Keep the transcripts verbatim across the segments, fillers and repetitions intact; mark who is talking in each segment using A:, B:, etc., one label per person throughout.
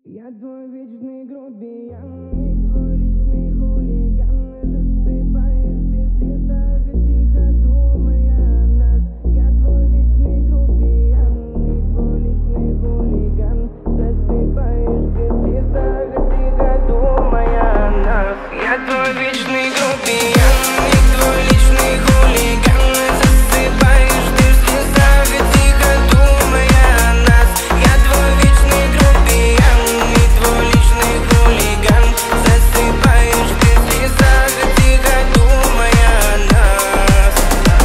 A: Я твой вечный грубиян и твой личный хулиган. Засыпаешь ты в слезах, тихо думая о нас. Я твой вечный грубиян и твой личный хулиган. Засыпаешь ты в слезах, тихо думая о нас. Я твой вечный грубиян и твой личный хулиган. Засыпаешь ты в слезах, тихо думая о нас. Я твой вечный грубиян и твой личный хулиган. Засыпаешь ты в слезах, тихо думая о нас.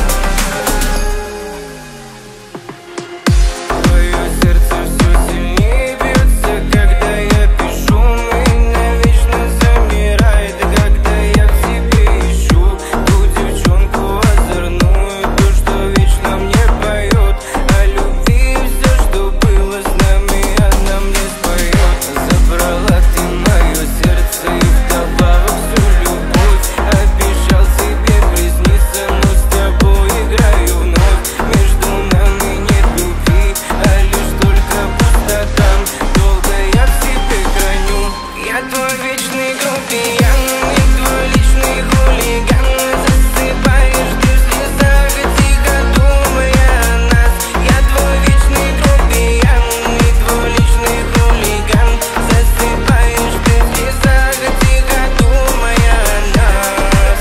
A: Твое сердце все сильнее бьется, когда я пишу. Меня вечно замирает, когда я в себе ищу ту девчонку озорную, ту, что вечно мне поет о любви. Все, что было с нами, она мне споет. Забрала ты мое сердце и вдобавок всю любовь. Обещал себе присниться, но с тобой играю вновь. Между нами нет любви, а лишь только пустота. Долго я в себе храню. Я твой вечный грубиян и твой личный хулиган. Засыпаешь ты в слезах, тихо думая о нас. Я твой вечный грубиян и твой личный хулиган. Засыпаешь ты в слезах, тихо думая о нас.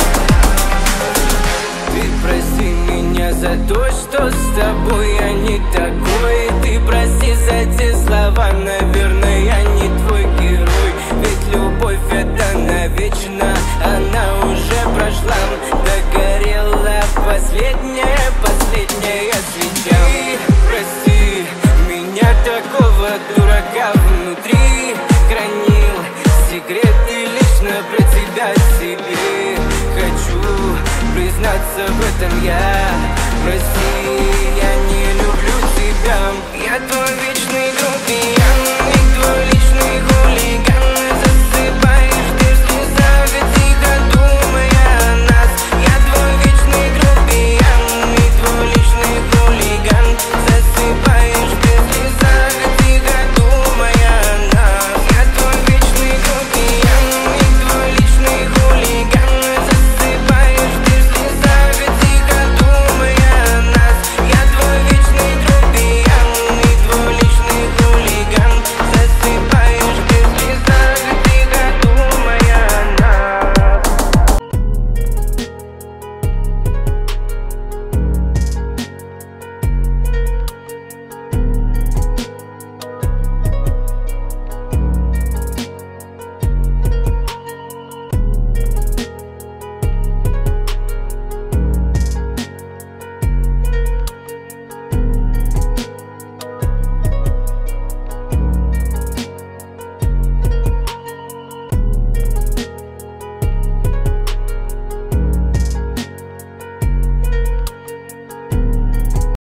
A: Ты прости меня за то, что с тобой я не такой. Ты прости за те слова, наверное, я не твой герой. Ведь любовь это навечно, она уже прошла. Догорела последняя, последняя свеча. Ты прости меня, такого дурака внутри хранил секреты лично про тебя себе. Хочу признаться в этом я. Прости, я не люблю тебя. Я твой вечный